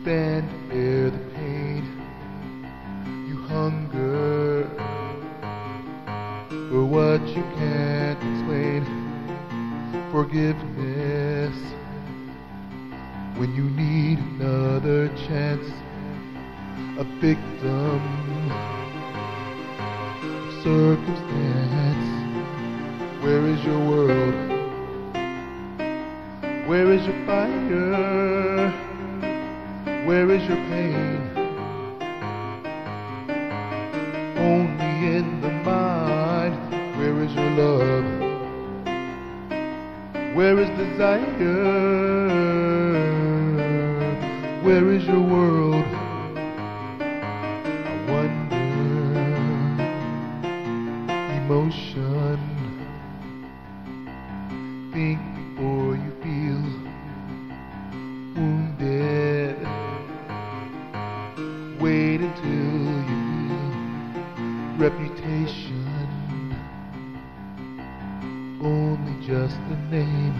stand to bear the pain. You hunger for what you can't explain. Forgiveness when you need another chance. A victim of circumstance. Where is your world? Where is your fire? Where is your pain? Only in the mind. Where is your love? Where is desire? Where is your world? I wonder. Emotion. Think before you feel wounded. Wait until you heal. Reputation, only just a name.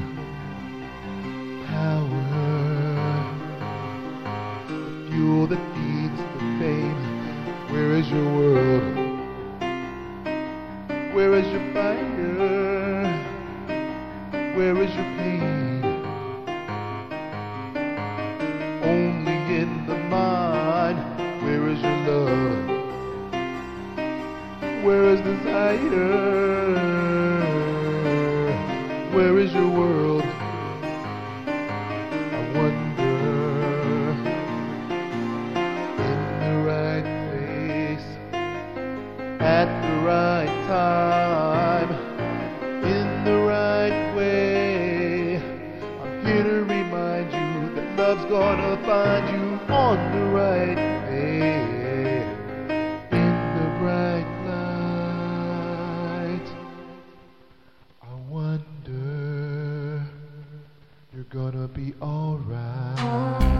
Power, the fuel that feeds the fame. Where is your world? Where is your fire? Where is your pain? Only in the mind. Where is your love? Where is desire? Where is your world? I wonder. In the right place, at the right time, in the right way. I'm here to remind you that love's gonna find you on the right way. In the bright light, I wonder you're gonna be alright.